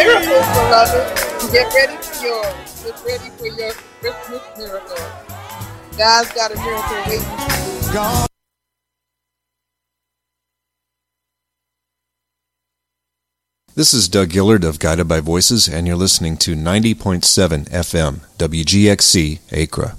miracles, beloved. Get ready for yours. Get ready for your Christmas miracle. God's got a miracle waiting for you. God. This is Doug Gillard of Guided by Voices, and you're listening to 90.7 FM, WGXC, Acra.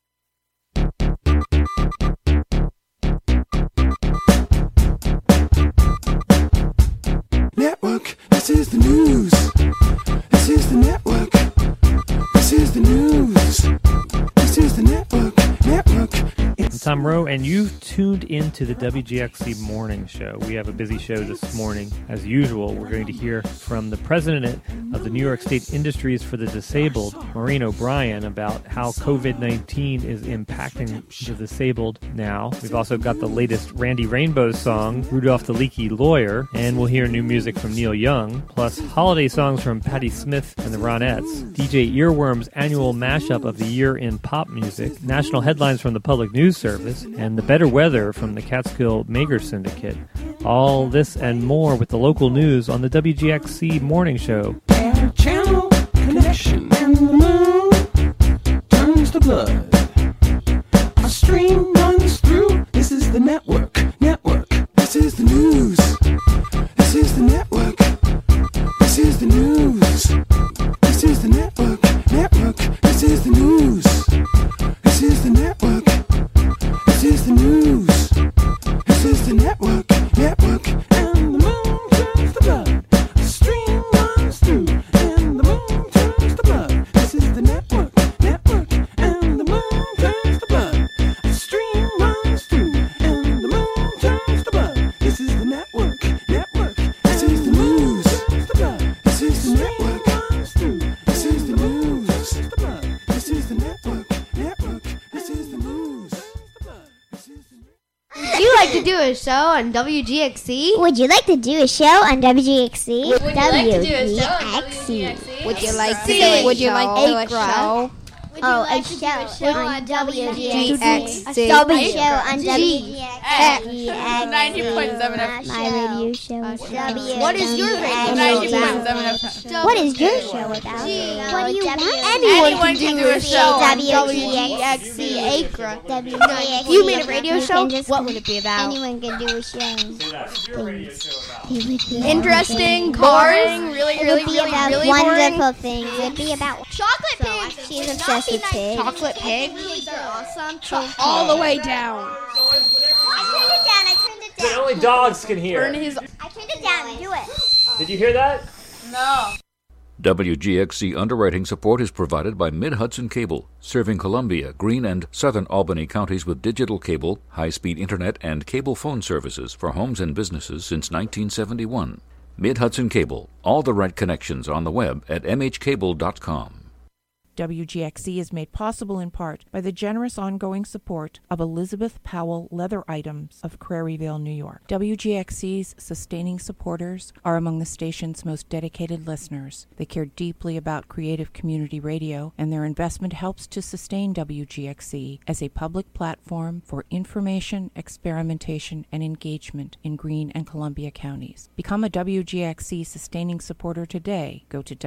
Network, this is the news. This is the network. This is the news. This is the network. I'm Tom Rowe, and you've tuned into the WGXC Morning Show. We have a busy show this morning. As usual, we're going to hear from the president of the New York State Industries for the Disabled, Maureen O'Brien, about how COVID-19 is impacting the disabled now. We've also got the latest Randy Rainbow song, Rudolph the Leaky Lawyer, and we'll hear new music from Neil Young, plus holiday songs from Patti Smith and the Ronettes, DJ Earworm's annual mashup of the year in pop music, national headlines from the Public News Service, and the better weather from the Catskill Mager Syndicate. All this and more with the local news on the WGXC Morning Show. Air channel connection and the moon turns to blood. A stream runs through. This is the network. This is the news. This is the network. This is the news. This is the network. This is the news. This is the network. This is the news. This is the network. And the moon turns to blood. A stream runs through. And the moon turns to blood. This is the network. And the moon turns to blood. A stream runs through. And the moon turns to blood. This is the network. This is the news. This is the network. This is the news. This is the network. This is the news. Would you like to do a show on WGXC? Would you like to do a show on WGXC? Would you like to do a show on WGXC? Would you like to do a show? Would you like to do a show? Oh, a show on WGXC. A show on WGXC. 90.7 FM. My radio show is What is your radio? 90.7 FM. What is your show about? What do you want? Anyone can do a show on WGXC Acra. WGXC. If you made a radio show, what would it be about? Anyone can do a show. Interesting, boring, It would be about really wonderful things. It would be about Chocolate pigs. She's obsessed with pigs. Chocolate pigs. Pigs are awesome. All the way down. I turned it down. Only dogs can hear. I turned it down. Do it. Did you hear that? No. WGXC underwriting support is provided by Mid-Hudson Cable, serving Columbia, Greene, and Southern Albany counties with digital cable, high-speed internet, and cable phone services for homes and businesses since 1971. Mid-Hudson Cable, all the right connections on the web at mhcable.com. WGXC is made possible in part by the generous ongoing support of Elizabeth Powell Leather Items of Craryville, New York. WGXC's sustaining supporters are among the station's most dedicated listeners. They care deeply about creative community radio, and their investment helps to sustain WGXC as a public platform for information, experimentation, and engagement in Greene and Columbia counties. Become a WGXC sustaining supporter today. Go to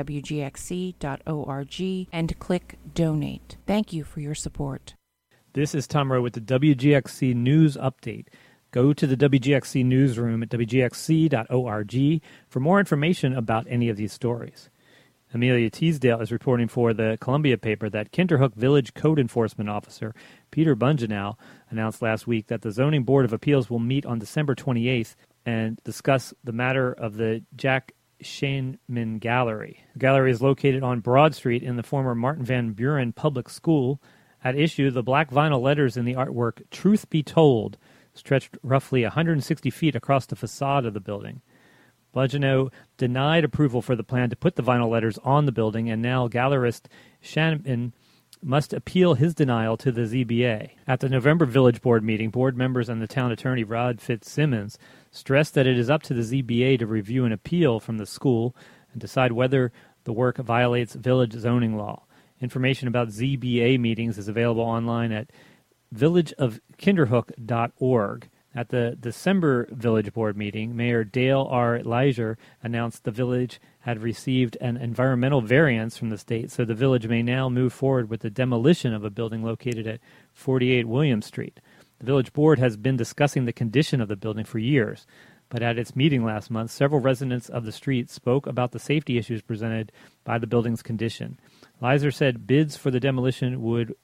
wgxc.org and click Donate. Thank you for your support. This is Tom Rowe with the WGXC News Update. Go to the WGXC newsroom at wgxc.org for more information about any of these stories. Amelia Teasdale is reporting for the Columbia paper that Kinderhook Village Code Enforcement Officer Peter Bungenau announced last week that the Zoning Board of Appeals will meet on December 28th and discuss the matter of the Jack Shainman Gallery. The gallery is located on Broad Street in the former Martin Van Buren Public School. At issue, the black vinyl letters in the artwork Truth Be Told stretched roughly 160 feet across the facade of the building. Bungenau denied approval for the plan to put the vinyl letters on the building, and now gallerist Shainman must appeal his denial to the ZBA. At the November Village Board meeting, board members and the town attorney Rod Fitzsimmons stressed that it is up to the ZBA to review an appeal from the school and decide whether the work violates village zoning law. Information about ZBA meetings is available online at villageofkinderhook.org. At the December Village Board meeting, Mayor Dale R. Leiser announced the village had received an environmental variance from the state, so the village may now move forward with the demolition of a building located at 48 William Street. The village board has been discussing the condition of the building for years, but at its meeting last month, several residents of the street spoke about the safety issues presented by the building's condition. Leiser said bids for the demolition would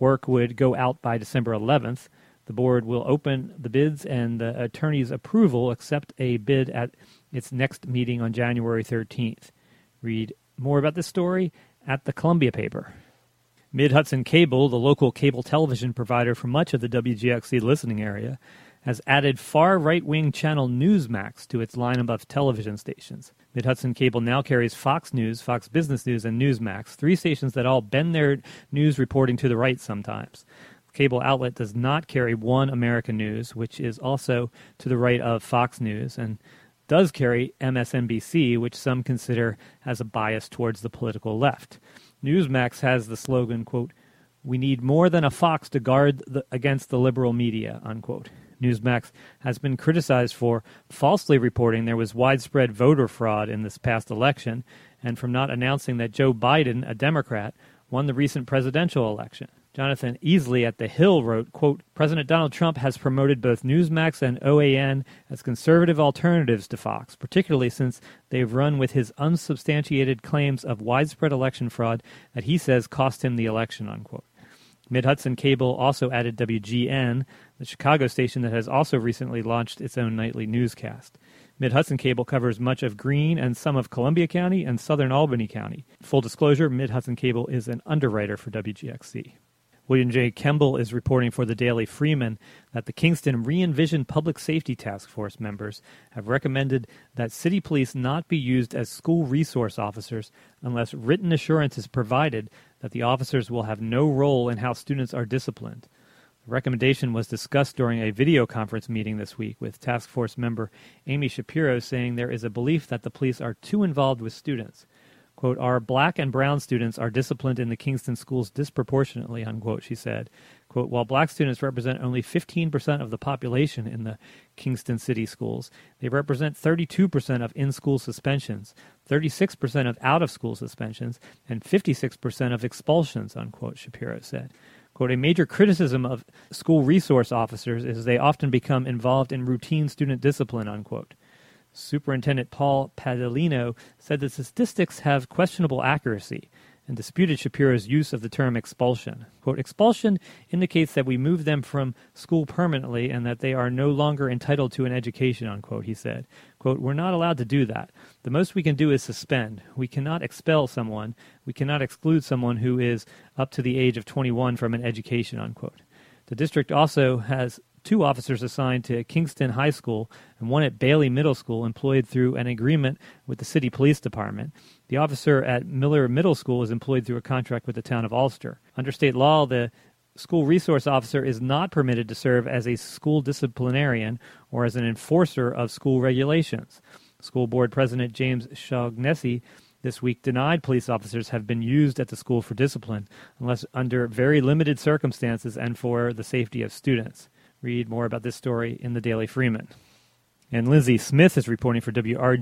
go out by December 11th. The board will open the bids and the attorney's approval accept a bid at its next meeting on January 13th. Read more about this story at the Columbia paper. Mid-Hudson Cable, the local cable television provider for much of the WGXC listening area, has added far right-wing channel Newsmax to its lineup of television stations. Mid-Hudson Cable now carries Fox News, Fox Business News, and Newsmax, three stations that all bend their news reporting to the right sometimes. The cable outlet does not carry One American News, which is also to the right of Fox News, and does carry MSNBC, which some consider has a bias towards the political left. Newsmax has the slogan, quote, "We need more than a Fox to guard against the liberal media," unquote. Newsmax has been criticized for falsely reporting there was widespread voter fraud in this past election and from not announcing that Joe Biden, a Democrat, won the recent presidential election. Jonathan Easley at The Hill wrote, quote, "President Donald Trump has promoted both Newsmax and OAN as conservative alternatives to Fox, particularly since they've run with his unsubstantiated claims of widespread election fraud that he says cost him the election," unquote. Mid-Hudson Cable also added WGN, the Chicago station that has also recently launched its own nightly newscast. Mid-Hudson Cable covers much of Greene and some of Columbia County and southern Albany County. Full disclosure, Mid-Hudson Cable is an underwriter for WGXC. William J. Kemble is reporting for the Daily Freeman that the Kingston Re-Envision Public Safety Task Force members have recommended that city police not be used as school resource officers unless written assurance is provided that the officers will have no role in how students are disciplined. The recommendation was discussed during a video conference meeting this week with task force member Amy Shapiro saying there is a belief that the police are too involved with students. Quote, "Our black and brown students are disciplined in the Kingston schools disproportionately," unquote, she said. Quote, "While black students represent only 15% of the population in the Kingston city schools, they represent 32% of in-school suspensions, 36% of out-of-school suspensions, and 56% of expulsions," unquote, Shapiro said. Quote, "A major criticism of school resource officers is they often become involved in routine student discipline," unquote. Superintendent Paul Padalino said the statistics have questionable accuracy and disputed Shapiro's use of the term expulsion. Quote, "Expulsion indicates that we move them from school permanently and that they are no longer entitled to an education," unquote, he said. Quote, "We're not allowed to do that. The most we can do is suspend. We cannot expel someone. We cannot exclude someone who is up to the age of 21 from an education," unquote. The district also has 2 officers assigned to Kingston High School and 1 at Bailey Middle School employed through an agreement with the city police department. The officer at Miller Middle School is employed through a contract with the town of Ulster. Under state law, the school resource officer is not permitted to serve as a school disciplinarian or as an enforcer of school regulations. School board president James Shaughnessy this week denied police officers have been used at the school for discipline unless under very limited circumstances and for the safety of students. Read more about this story in the Daily Freeman. And Lindsay Smith is reporting for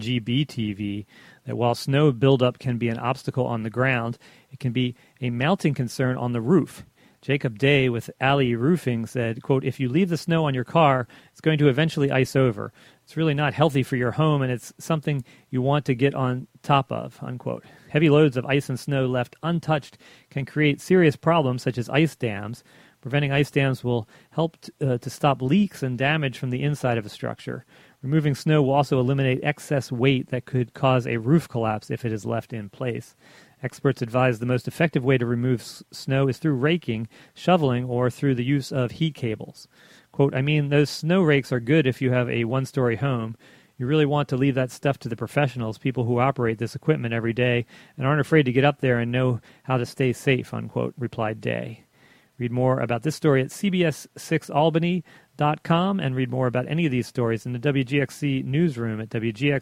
WRGB-TV that while snow buildup can be an obstacle on the ground, it can be a mounting concern on the roof. Jacob Day with Alley Roofing said, quote, "If you leave the snow on your car, it's going to eventually ice over. It's really not healthy for your home, and it's something you want to get on top of," unquote. Heavy loads of ice and snow left untouched can create serious problems such as ice dams. Preventing ice dams will help to stop leaks and damage from the inside of a structure. Removing snow will also eliminate excess weight that could cause a roof collapse if it is left in place. Experts advise the most effective way to remove snow is through raking, shoveling, or through the use of heat cables. Quote, "I mean, those snow rakes are good if you have a one-story home. You really want to leave that stuff to the professionals, people who operate this equipment every day and aren't afraid to get up there and know how to stay safe," unquote, replied Day. Read more about this story at cbs6albany.com and read more about any of these stories in the WGXC newsroom at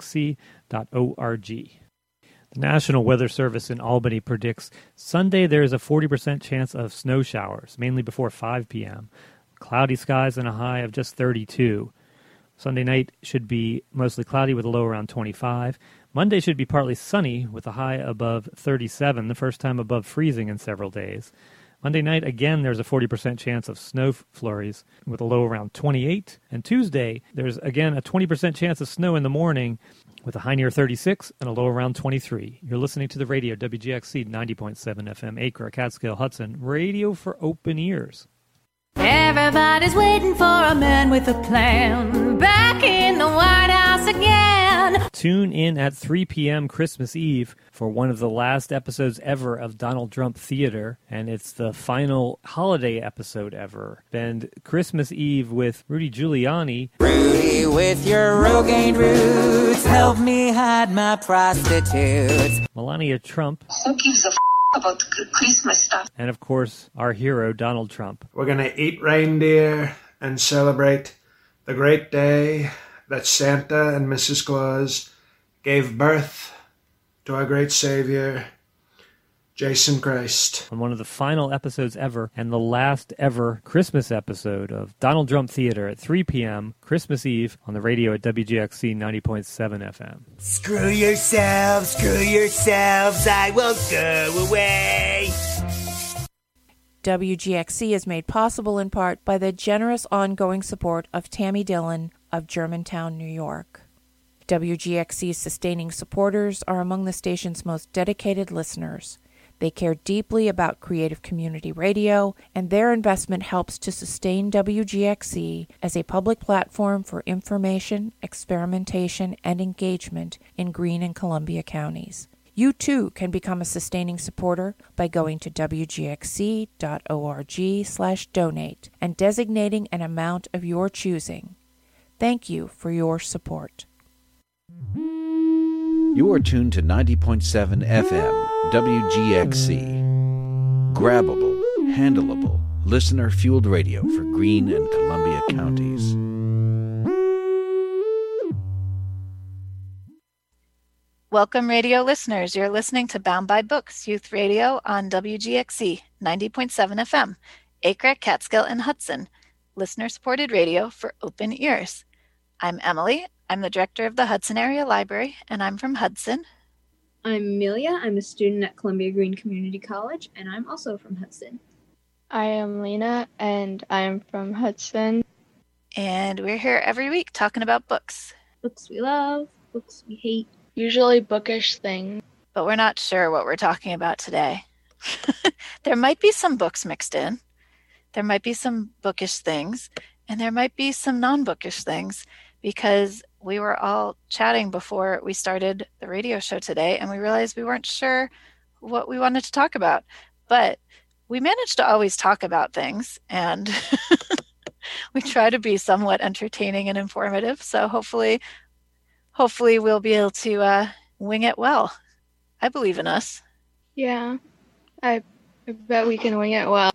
wgxc.org. The National Weather Service in Albany predicts Sunday there is a 40% chance of snow showers, mainly before 5 p.m. Cloudy skies and a high of just 32. Sunday night should be mostly cloudy with a low around 25. Monday should be partly sunny with a high above 37, the first time above freezing in several days. Monday night, again, there's a 40% chance of snow flurries with a low around 28. And Tuesday, there's again a 20% chance of snow in the morning with a high near 36 and a low around 23. You're listening to the radio, WGXC 90.7 FM, Acre, Catskill, Hudson, radio for open ears. Everybody's waiting for a man with a plan. Back in the White House again. Tune in at 3 p.m. Christmas Eve for one of the last episodes ever of Donald Trump Theater, and it's the final holiday episode ever. And Christmas Eve with Rudy Giuliani. Rudy, with your Rogaine roots, help me hide my prostitutes. Melania Trump. Who gives a about Christmas stuff? And of course, our hero, Donald Trump. We're going to eat reindeer and celebrate the great day that Santa and Mrs. Claus gave birth to our great Savior, Jason Christ. On one of the final episodes ever and the last ever Christmas episode of Donald Trump Theater at 3 p.m. Christmas Eve on the radio at WGXC 90.7 FM. Screw yourselves, I won't go away. WGXC is made possible in part by the generous ongoing support of Tammy Dillon of Germantown, New York. WGXC's sustaining supporters are among the station's most dedicated listeners. They care deeply about creative community radio, and their investment helps to sustain WGXC as a public platform for information, experimentation, and engagement in Greene and Columbia counties. You too can become a sustaining supporter by going to wgxc.org/donate and designating an amount of your choosing. Thank you for your support. You are tuned to 90.7 FM, WGXC. Grabbable, handleable, listener-fueled radio for Greene and Columbia counties. Welcome, radio listeners. You're listening to Bound by Books, Youth Radio on WGXC 90.7 FM, Acre, Catskill, and Hudson, listener-supported radio for open ears. I'm Emily. I'm the director of the Hudson Area Library, and I'm from Hudson. I'm Amelia. I'm a student at Columbia Greene Community College, and I'm also from Hudson. I am Lena, and I'm from Hudson. And we're here every week talking about books. Books we love, books we hate. Usually bookish things. But we're not sure what we're talking about today. There might be some books mixed in. There might be some bookish things, and there might be some non-bookish things, because we were all chatting before we started the radio show today, and we realized we weren't sure what we wanted to talk about. But we managed to always talk about things, and we try to be somewhat entertaining and informative. So hopefully we'll be able to wing it well. I believe in us. Yeah, I bet we can wing it well.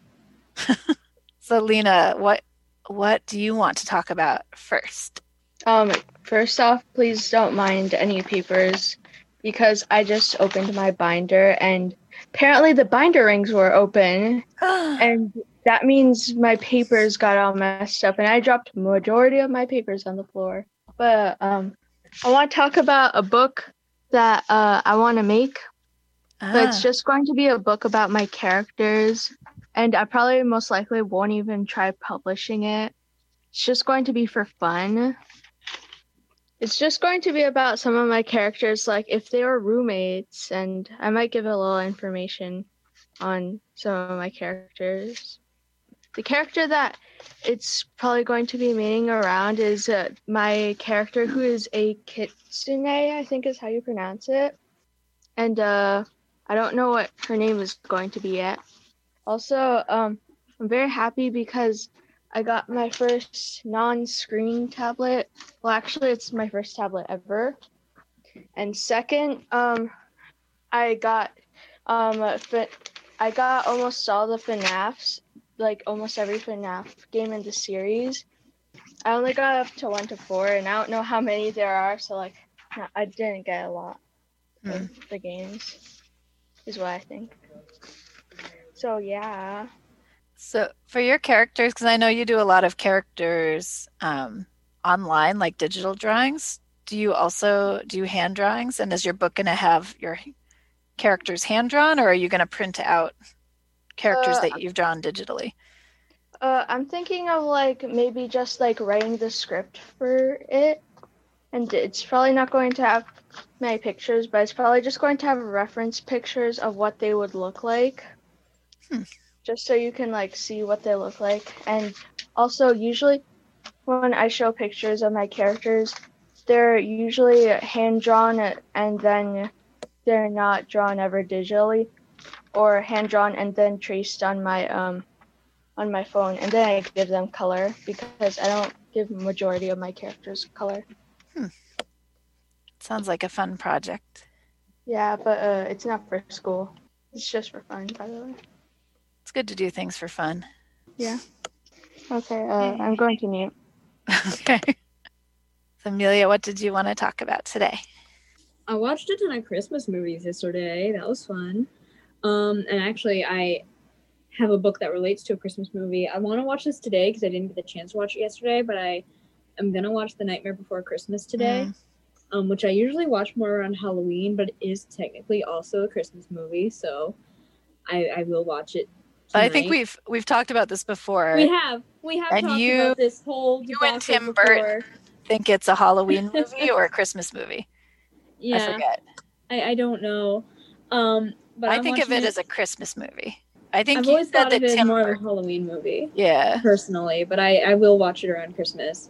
So Lena, what do you want to talk about first? First off, please don't mind any papers, because I just opened my binder and apparently the binder rings were open, and that means my papers got all messed up, and I dropped majority of my papers on the floor. But I want to talk about a book that I want to make, but it's just going to be a book about my characters, and I probably most likely won't even try publishing it. It's just going to be for fun. It's just going to be about some of my characters, like if they were roommates, and I might give a little information on some of my characters. The character that it's probably going to be meeting around is my character, who is a kitsune, I think is how you pronounce it. And I don't know what her name is going to be yet. Also, I'm very happy because I got my first non-screen tablet. Well, actually, it's my first tablet ever. And second, I got almost all the FNAFs, like almost every FNAF game in the series. I only got up to 1 to 4, and I don't know how many there are, so like I didn't get a lot of the games, is what I think. So yeah. So for your characters, because I know you do a lot of characters online, like digital drawings, do you also do hand drawings? And is your book going to have your characters hand drawn, or are you going to print out characters that you've drawn digitally? I'm thinking of like maybe just like writing the script for it, and it's probably not going to have many pictures, but it's probably just going to have reference pictures of what they would look like, just so you can like see what they look like. And also, usually when I show pictures of my characters, they're usually hand drawn, and then they're not drawn ever digitally, or hand drawn and then traced on my phone, and then I give them color because I don't give the majority of my characters color. Sounds like a fun project. Yeah, but it's not for school. It's just for fun, by the way. It's good to do things for fun. Yeah. Okay, I'm going to mute. Okay. So Amelia, what did you want to talk about today? I watched a ton of Christmas movies yesterday. That was fun. And actually, I have a book that relates to a Christmas movie. I want to watch this today because I didn't get the chance to watch it yesterday, but I am going to watch The Nightmare Before Christmas today, which I usually watch more around Halloween, but it is technically also a Christmas movie, so I will watch it tonight. I think we've talked about this before. We have talked about this whole you and Tim Burton think it's a Halloween movie or a Christmas movie? Yeah, I forget. I don't know. But I think of it as a Christmas movie. I think I've always thought of it as Tim more Burton. of a Halloween movie. Yeah. Personally, but I will watch it around Christmas.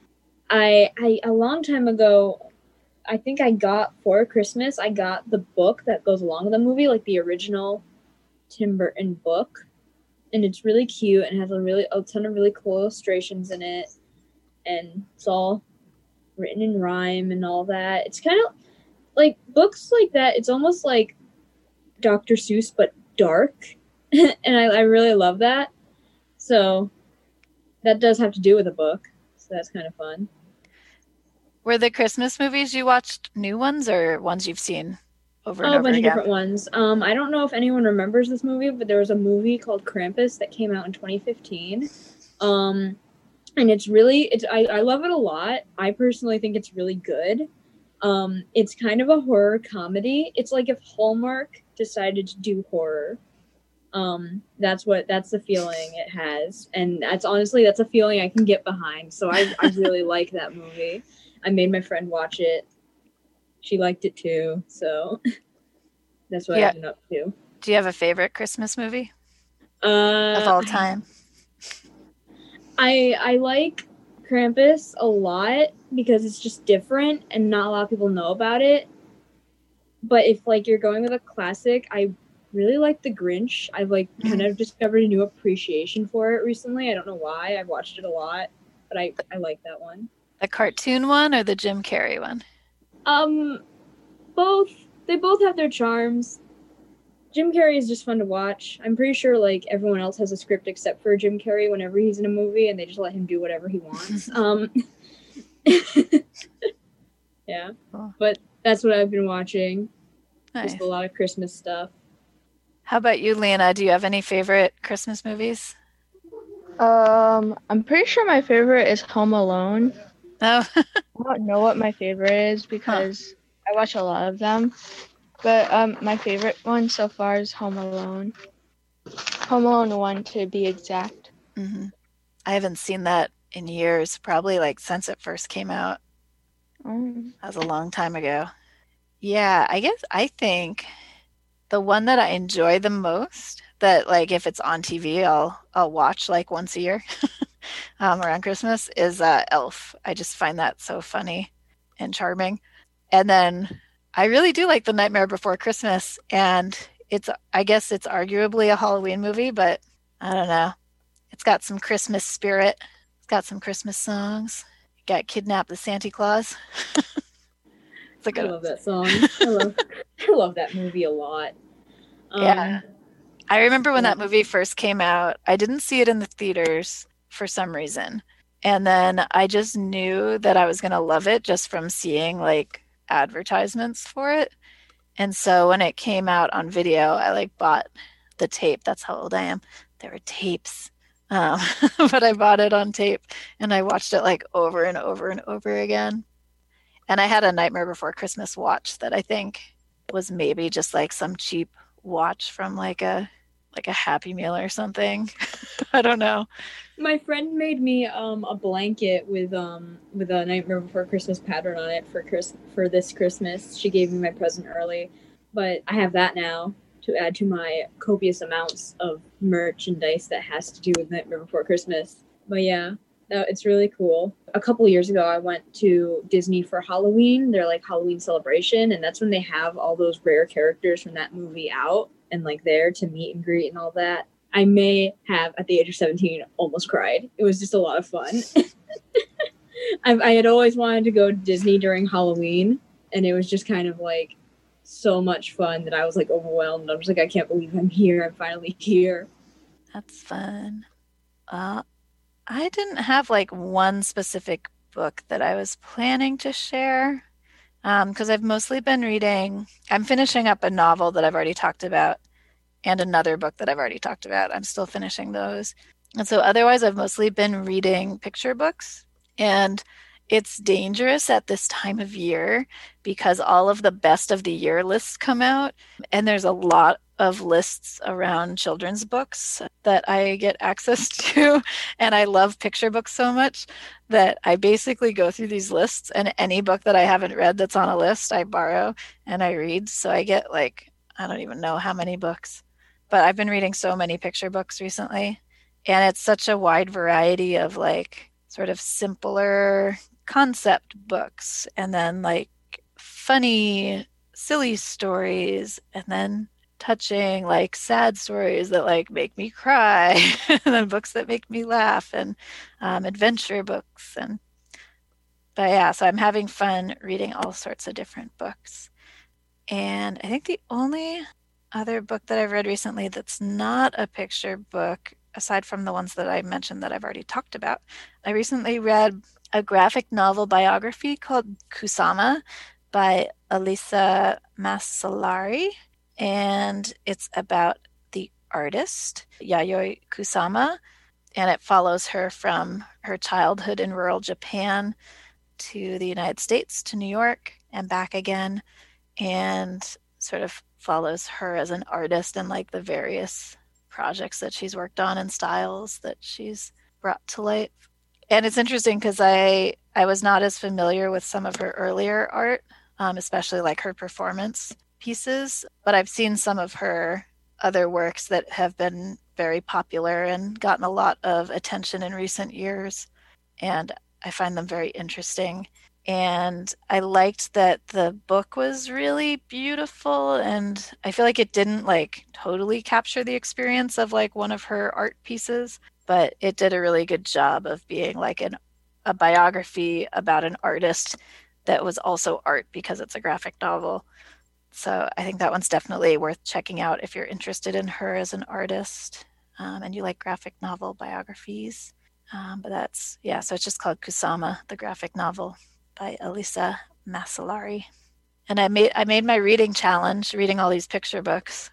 I a long time ago, I think I got for Christmas, I got the book that goes along with the movie, like the original Tim Burton book. And it's really cute and has a ton of really cool illustrations in it. And it's all written in rhyme and all that. It's kind of like books like that. It's almost like Dr. Seuss, but dark. And I really love that. So that does have to do with a book. So that's kind of fun. Were the Christmas movies you watched new ones or ones you've seen over and a over bunch again? of different ones. I don't know if anyone remembers this movie, but there was a movie called Krampus that came out in 2015. And I love it a lot. I personally think it's really good. It's kind of a horror comedy. It's like if Hallmark decided to do horror. That's the feeling it has. And that's a feeling I can get behind. So I really like that movie. I made my friend watch it. She liked it too. So that's what I've been up to. Do you have a favorite Christmas movie of all time? I like Krampus a lot because it's just different and not a lot of people know about it. But if like you're going with a classic, I really like The Grinch. I've kind of discovered a new appreciation for it recently. I don't know why. I've watched it a lot, but I like that one. The cartoon one or the Jim Carrey one? Both. They both have their charms. Jim Carrey is just fun to watch. I'm pretty sure like everyone else has a script except for Jim Carrey whenever he's in a movie, and they just let him do whatever he wants. Yeah. But that's what I've been watching. Nice. Just a lot of Christmas stuff. How about you, Lena? Do you have any favorite Christmas movies? I'm pretty sure my favorite is Home Alone. Oh. I don't know what my favorite is because I watch a lot of them. But my favorite one so far is Home Alone. Home Alone 1 to be exact. Mm-hmm. I haven't seen that in years, probably like since it first came out. That was a long time ago. Yeah, I think the one that I enjoy the most, that like if it's on TV, I'll watch like once a year around Christmas, is Elf. I just find that so funny and charming. And then I really do like The Nightmare Before Christmas, and I guess it's arguably a Halloween movie, but I don't know. It's got some Christmas spirit. It's got some Christmas songs. You got Kidnap the Santa Claus. I love that song. I love that movie a lot. Yeah. I remember when that movie first came out, I didn't see it in the theaters for some reason. And then I just knew that I was going to love it just from seeing like advertisements for it. And so when it came out on video, I like bought the tape. That's how old I am. There were tapes But I bought it on tape and I watched it like over and over and over again. And I had a Nightmare Before Christmas watch that I think was maybe just like some cheap watch from like a Happy Meal or something. I don't know. My friend made me a blanket with a Nightmare Before Christmas pattern on it for this Christmas. She gave me my present early, but I have that now to add to my copious amounts of merchandise that has to do with Nightmare Before Christmas. But yeah, it's really cool. A couple years ago, I went to Disney for Halloween, their like Halloween celebration, and that's when they have all those rare characters from that movie out and like there to meet and greet and all that. I may have, at the age of 17, almost cried. It was just a lot of fun. I had always wanted to go to Disney during Halloween, and it was just kind of like so much fun that I was like overwhelmed. I was like, I can't believe I'm here. I'm finally here. That's fun. I didn't have like one specific book that I was planning to share because I've mostly been reading. I'm finishing up a novel that I've already talked about and another book that I've already talked about. I'm still finishing those. And so otherwise, I've mostly been reading picture books. And it's dangerous at this time of year because all of the best of the year lists come out. And there's a lot of lists around children's books that I get access to. And I love picture books so much that I basically go through these lists, and any book that I haven't read that's on a list, I borrow and I read. So I get like, I don't even know how many books, but I've been reading so many picture books recently. And it's such a wide variety of like sort of simpler concept books, and then like funny, silly stories, and then touching like sad stories that like make me cry, and then books that make me laugh, and adventure books. But yeah, so I'm having fun reading all sorts of different books. And I think the only other book that I've read recently that's not a picture book, aside from the ones that I mentioned that I've already talked about, I recently read a graphic novel biography called Kusama by Elisa Masalari, and it's about the artist Yayoi Kusama, and it follows her from her childhood in rural Japan to the United States, to New York, and back again, and sort of follows her as an artist and like the various projects that she's worked on and styles that she's brought to light. And it's interesting because I was not as familiar with some of her earlier art, especially like her performance pieces, but I've seen some of her other works that have been very popular and gotten a lot of attention in recent years, and I find them very interesting. And I liked that the book was really beautiful, and I feel like it didn't like totally capture the experience of like one of her art pieces, but it did a really good job of being like a biography about an artist that was also art because it's a graphic novel. So I think that one's definitely worth checking out if you're interested in her as an artist, and you like graphic novel biographies. But that's, yeah, so it's just called Kusama, the graphic novel by Elisa Masalari. And I made my reading challenge, reading all these picture books.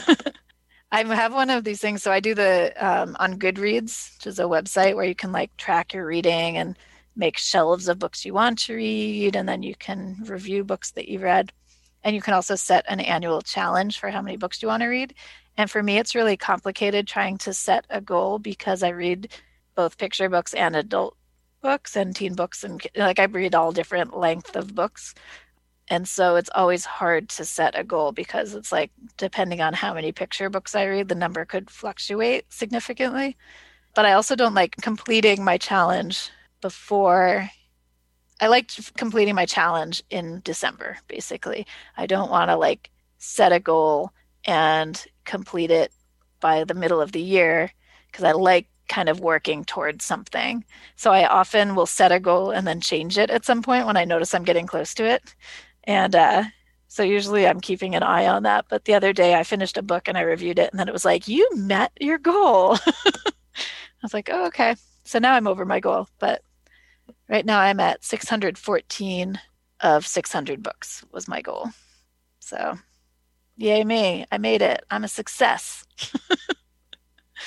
I have one of these things. So I do the on Goodreads, which is a website where you can like track your reading and make shelves of books you want to read, and then you can review books that you've read. And you can also set an annual challenge for how many books you want to read. And for me, it's really complicated trying to set a goal because I read both picture books and adult books and teen books, and like I read all different length of books. And so it's always hard to set a goal because it's like, depending on how many picture books I read, the number could fluctuate significantly. But I also don't like completing my challenge before. I liked completing my challenge in December, basically. I don't want to like set a goal and complete it by the middle of the year because I like kind of working towards something. So I often will set a goal and then change it at some point when I notice I'm getting close to it. And so usually I'm keeping an eye on that. But the other day I finished a book and I reviewed it, and then it was like, you met your goal. I was like, oh, okay. So now I'm over my goal. But right now I'm at 614 of 600 books was my goal. So yay me. I made it. I'm a success.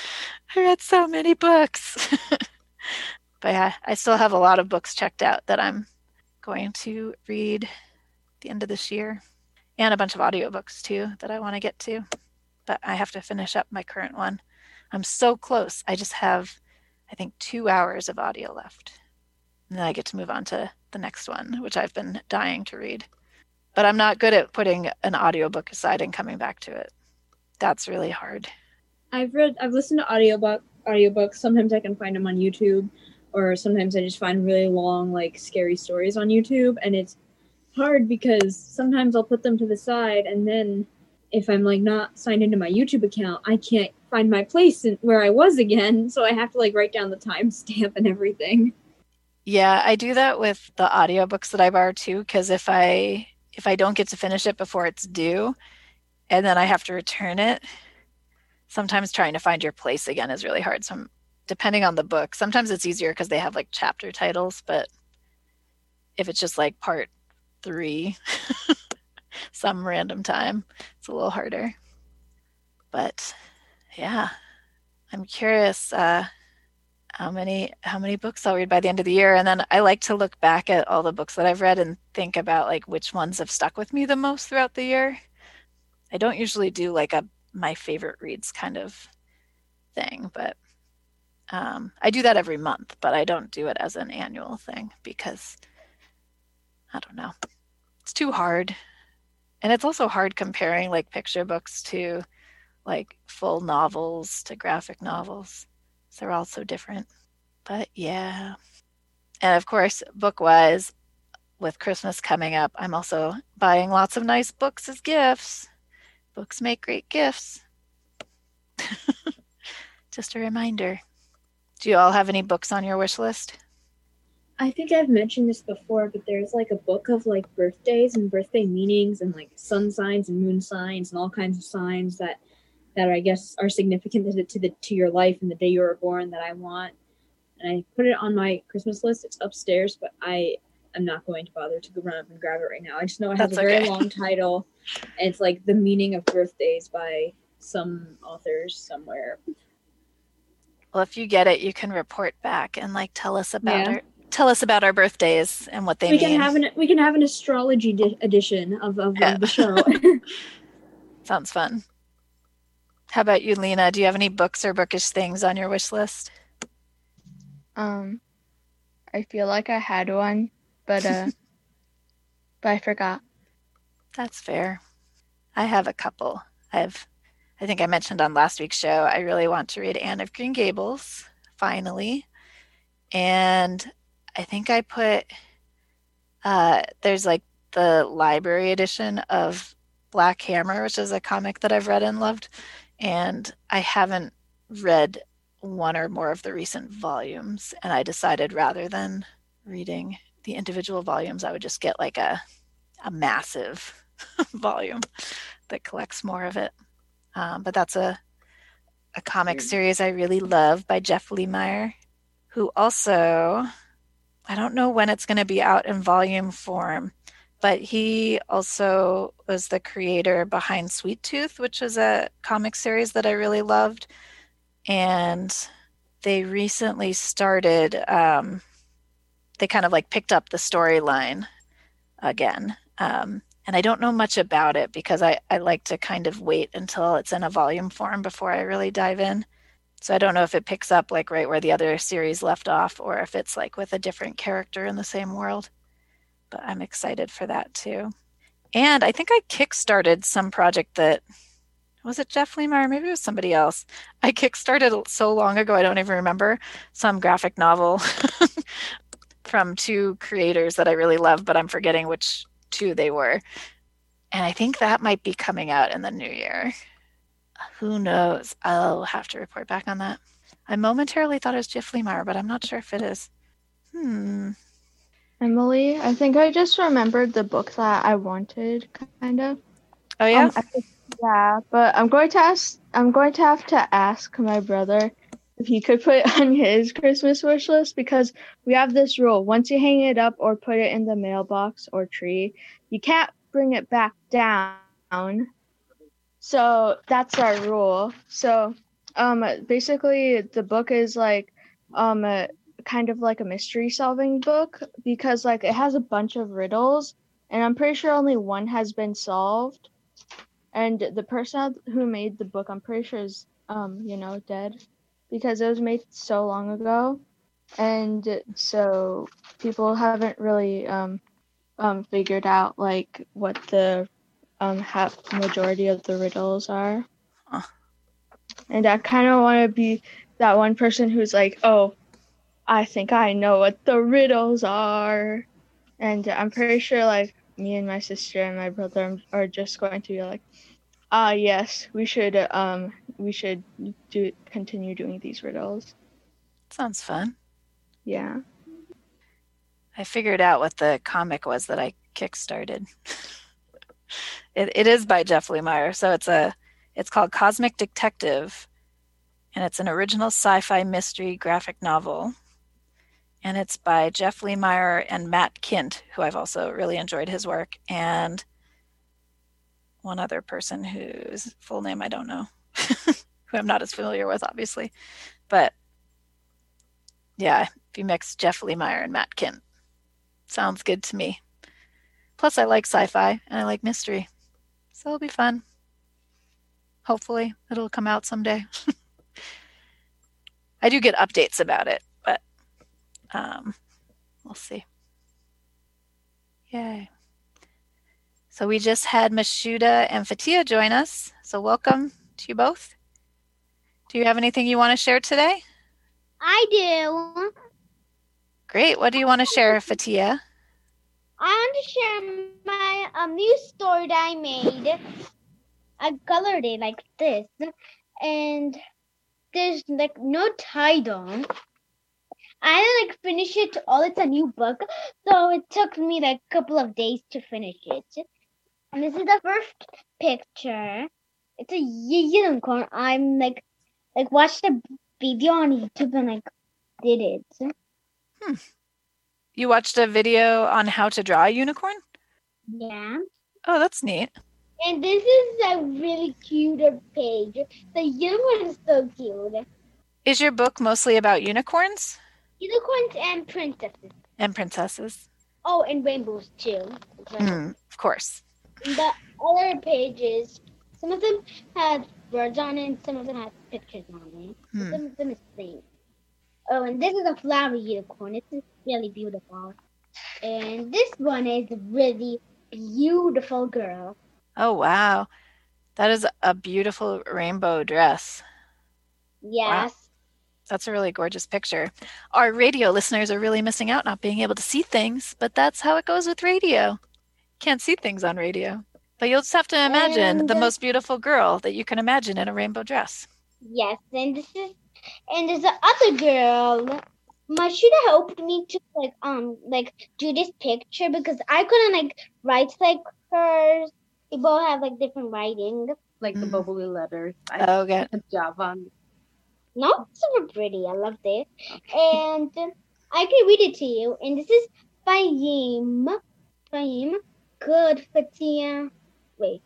I read so many books. But yeah, I still have a lot of books checked out that I'm going to read at the end of this year. And a bunch of audiobooks too that I want to get to. But I have to finish up my current one. I'm so close. I just have, I think, 2 hours of audio left. And then I get to move on to the next one, which I've been dying to read. But I'm not good at putting an audiobook aside and coming back to it. That's really hard. I've listened to audiobooks. Sometimes I can find them on YouTube, or sometimes I just find really long, like, scary stories on YouTube. And it's hard because sometimes I'll put them to the side, and then if I'm like not signed into my YouTube account, I can't find my place where I was again. So I have to like write down the timestamp and everything. Yeah, I do that with the audiobooks that I borrow too, because if I don't get to finish it before it's due, and then I have to return it, sometimes trying to find your place again is really hard. So depending on the book, sometimes it's easier because they have like chapter titles, but if it's just like part 3 some random time, it's a little harder. But yeah, I'm curious how many books I'll read by the end of the year. And then I like to look back at all the books that I've read and think about like which ones have stuck with me the most throughout the year. I don't usually do like a my favorite reads kind of thing, but I do that every month, but I don't do it as an annual thing because I don't know. It's too hard. And it's also hard comparing like picture books to like full novels to graphic novels. So they're all so different. But yeah. And of course, book-wise, with Christmas coming up, I'm also buying lots of nice books as gifts. Books make great gifts. Just a reminder. Do you all have any books on your wish list? I think I've mentioned this before, but there's like a book of like birthdays and birthday meanings and like sun signs and moon signs and all kinds of signs that I guess are significant to your life and the day you were born that I want. And I put it on my Christmas list. It's upstairs, but I am not going to bother to go run up and grab it right now. I just know it has a very long title, and it's like The Meaning of Birthdays by some authors somewhere. Well, if you get it, you can report back and like tell us about our birthdays and what they mean. We can have an astrology edition of the show. Sounds fun. How about you, Lena? Do you have any books or bookish things on your wish list? I feel like I had one, but I forgot. That's fair. I have a couple. I think I mentioned on last week's show, I really want to read Anne of Green Gables, finally. And I think I put, there's like the library edition of Black Hammer, which is a comic that I've read and loved. And I haven't read one or more of the recent volumes. And I decided rather than reading the individual volumes, I would just get like a massive volume that collects more of it. But that's a comic series I really love by Jeff Lemire, who also, I don't know when it's going to be out in volume form, but he also was the creator behind Sweet Tooth, which is a comic series that I really loved. And they recently started, they kind of like picked up the storyline again. And I don't know much about it because I like to kind of wait until it's in a volume form before I really dive in. So I don't know if it picks up like right where the other series left off or if it's like with a different character in the same world. But I'm excited for that too. And I think I kickstarted some project that, was it Jeff Lemire? Maybe it was somebody else. I kickstarted so long ago, I don't even remember, some graphic novel from 2 creators that I really love, but I'm forgetting which 2 they were. And I think that might be coming out in the new year. Who knows? I'll have to report back on that. I momentarily thought it was Jeff Lemire, but I'm not sure if it is. Emily, I think I just remembered the book that I wanted, kind of. Oh yeah? Yeah, but I'm going to have to ask my brother if he could put it on his Christmas wish list, because we have this rule. Once you hang it up or put it in the mailbox or tree, you can't bring it back down. So that's our rule. So Basically the book is like kind of like a mystery solving book because like it has a bunch of riddles and I'm pretty sure only one has been solved. And the person who made the book, I'm pretty sure is dead because it was made so long ago. And so people haven't really figured out like what the majority of the riddles are. Huh. And I kind of want to be that one person who's like, oh, I think I know what the riddles are. And I'm pretty sure like me and my sister and my brother are just going to be like, yes, we should continue doing these riddles. Sounds fun. Yeah. I figured out what the comic was that I kickstarted. It is by Jeff Lemire, so it's called Cosmic Detective, and it's an original sci-fi mystery graphic novel. And it's by Jeff Lemire and Matt Kint, who I've also really enjoyed his work, and one other person whose full name I don't know, who I'm not as familiar with, obviously. But yeah, if you mix Jeff Lemire and Matt Kint, sounds good to me. Plus, I like sci-fi and I like mystery, so it'll be fun. Hopefully, it'll come out someday. I do get updates about it, but we'll see. Yay. So we just had Mashuda and Fatia join us. So welcome to you both. Do you have anything you want to share today? I do. Great. What do you want to share, Fatia? I want to share my new story that I made. I colored it like this. And there's like no title. I didn't finish it all. It's a new book. So it took me like a couple of days to finish it. And this is the first picture. It's a unicorn. I'm like watched a video on YouTube and did it. You watched a video on how to draw a unicorn? Yeah. Oh, that's neat. And this is a really cute page. The unicorn is so cute. Is your book mostly about unicorns? Unicorns and princesses. And princesses. Oh, and rainbows too. Of course. The other pages, some of them have words on it, and some of them have pictures on it. Some of them is plain. Oh, and this is a flowery unicorn. It's really beautiful. And this one is a really beautiful girl. Oh, wow. That is a beautiful rainbow dress. Yes. Wow. That's a really gorgeous picture. Our radio listeners are really missing out not being able to see things, but that's how it goes with radio. Can't see things on radio. But you'll just have to imagine the most beautiful girl that you can imagine in a rainbow dress. Yes, and there's the other girl. Mashuda helped me to do this picture because I couldn't write like hers. We both have different writing. Like the bubbly letters. Okay. Good job on. No, super pretty. I loved it. And I can read it to you. And this is Fahim. Good, Fatia. Wait.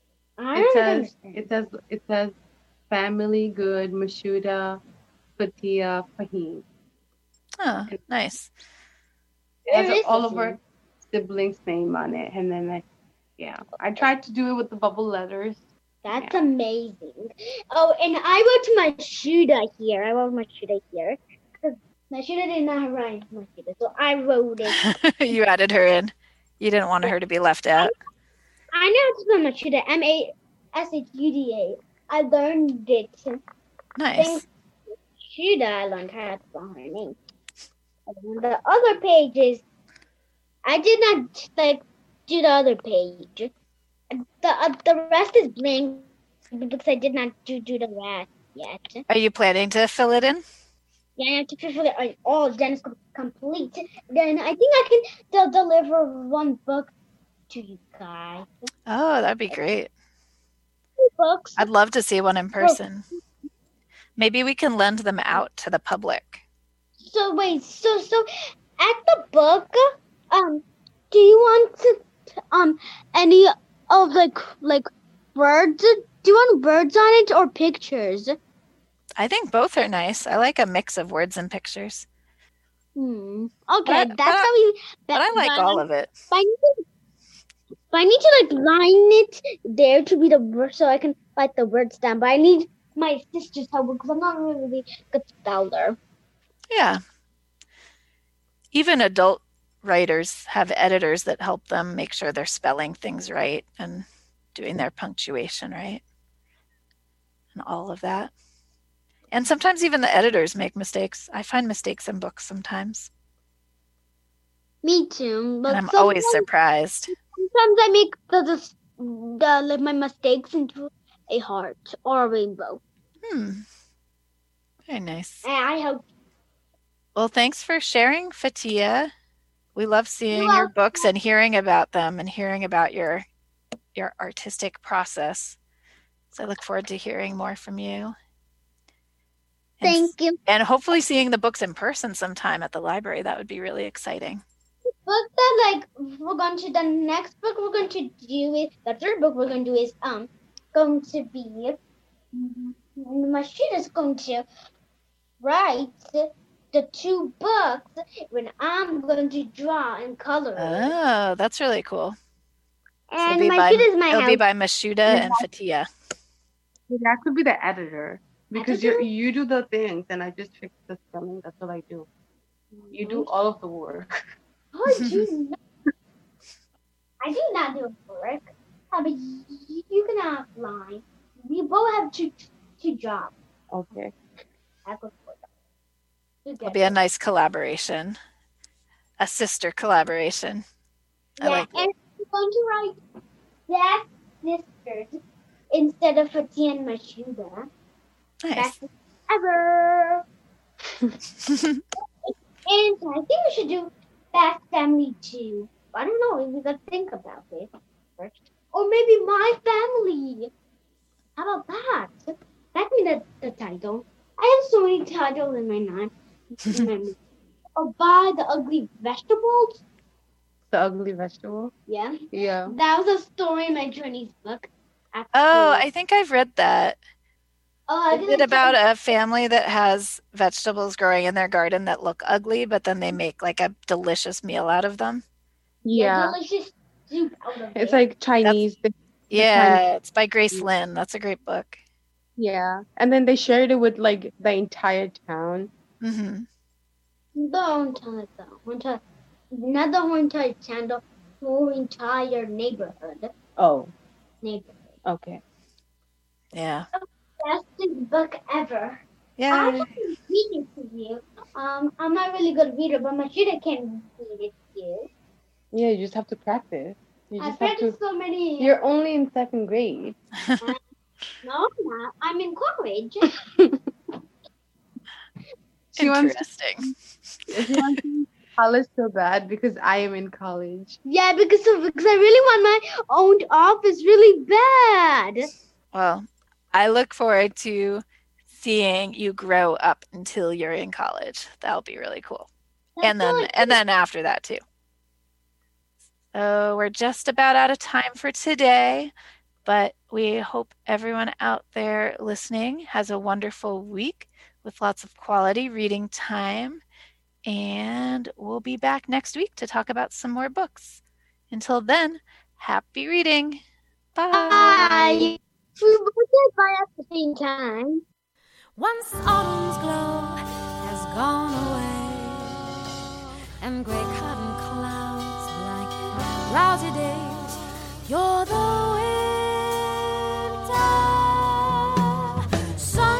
It says family good, Mashuda, Fatia, Fahim. Oh, nice. It has all of our siblings' name on it. And then I tried to do it with the bubble letters. That's amazing. Oh, and I wrote Mashuda here. Because Mashuda did not write Mashuda, so I wrote it. You added her in. You didn't want her to be left out. I know how to spell Mashuda. Mashuda. I learned it. Nice. Mashuda, I learned how to spell her name. And the other pages, I did not do the other page. The rest is blank because I did not do the rest yet. Are you planning to fill it in? Yeah, I have to fill it all. Then it's complete. Then I think I can deliver one book to you guys. Oh, that'd be great. 2 books. I'd love to see one in person. Maybe we can lend them out to the public. So wait, so at the book, do you want to any of like birds? Do you want birds on it or pictures? I think both are nice. I like a mix of words and pictures. Okay, But I like all of it. I need to like line it there to be the word so I can write the words down. But I need my sister's help because I'm not really good speller. Yeah. Even adult writers have editors that help them make sure they're spelling things right and doing their punctuation right. And all of that. And sometimes even the editors make mistakes. I find mistakes in books sometimes. Me too. But And I'm always surprised. Sometimes I make the my mistakes into a heart or a rainbow. Very nice. And I hope. Well, thanks for sharing, Fatia. We love seeing your books and hearing about them and hearing about your artistic process. So I look forward to hearing more from you. Thank you. And hopefully seeing the books in person sometime at the library. That would be really exciting. Book that like we're going to the next book we're going to do is the third book we're going to do is going to be Mashita's going to write the 2 books when I'm going to draw and color. Oh, that's really cool. And it'll Mashita's be by Mashuda and Fatia. That could be the editor because you do the things and I just fix the spelling. That's what I do. You do all of the work. I do not do work. But you can have line. We both have two jobs. Okay. It'll be a nice collaboration. A sister collaboration. Yeah, and we're going to write Black Sisters instead of Fatia and Mashuda. Nice. Ever. And I think we should do Fast Family too. I don't know. We got to think about it first. Or maybe My Family. How about that? That can be the title. I have so many titles in my mind. Or Buy the Ugly Vegetables. The Ugly Vegetable? Yeah. Yeah. That was a story in my Chinese book. Oh, I think I've read that. Is it about a family that has vegetables growing in their garden that look ugly, but then they make like a delicious meal out of them? Yeah. Delicious soup out of It's like Chinese. It's by Grace Lin. That's a great book. Yeah. And then they shared it with like the entire town. Mm-hmm. Not the whole entire town, the whole entire neighborhood. Oh. Neighborhood. Okay. Yeah. Best book ever. Yeah. I can read it to you. I'm not a really good reader, but Mashita can read it to you. Yeah, you just have to practice. I've practiced so many. You're only in 2nd grade. No, I'm not. I'm in college. Interesting. She wants to college so bad because I am in college. Yeah, because I really want my own office really bad. Well, I look forward to seeing you grow up until you're in college. That'll be really cool. And then after that too. So we're just about out of time for today, but we hope everyone out there listening has a wonderful week with lots of quality reading time. And we'll be back next week to talk about some more books. Until then, happy reading. Bye. Bye. We both said bye at the same time. Once autumn's glow has gone away, and gray cotton clouds like drowsy days, you're the winter sun.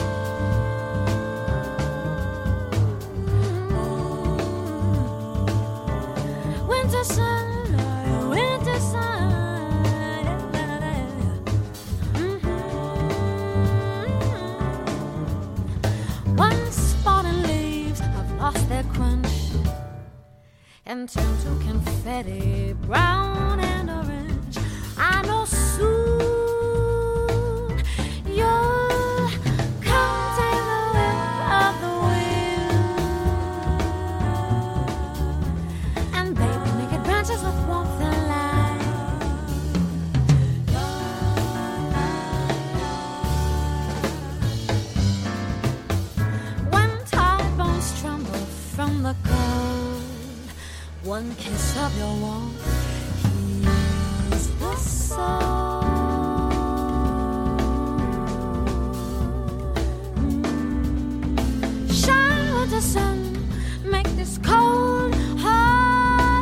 Winter sun, winter sun. Once fallen leaves have lost their crunch and turned to confetti, brown and orange. I know soon you'll come take the whip of the wind, and baby, naked branches with warmth and light. One kiss of your warmth heals the soul. Shine with the sun, make this cold heart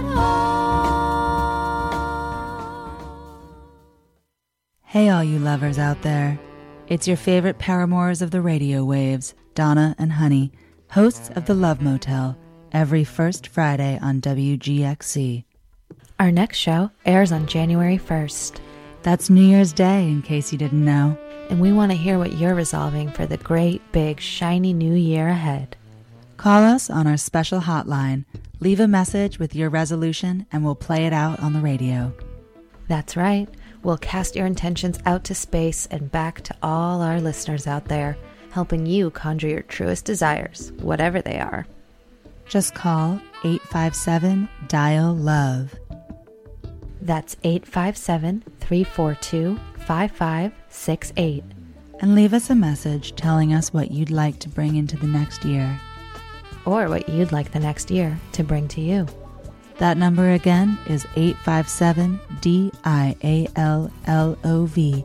whole. Hey, all you lovers out there. It's your favorite paramours of the radio waves, Donna and Honey, hosts of The Love Motel, every first Friday on WGXC. Our next show airs on January 1st. That's New Year's Day, in case you didn't know. And we want to hear what you're resolving for the great, big, shiny new year ahead. Call us on our special hotline, leave a message with your resolution, and we'll play it out on the radio. That's right. We'll cast your intentions out to space and back to all our listeners out there, helping you conjure your truest desires, whatever they are. Just call 857-DIAL-LOVE. That's 857-342-5568. And leave us a message telling us what you'd like to bring into the next year. Or what you'd like the next year to bring to you. That number again is 857-DIALLOVE.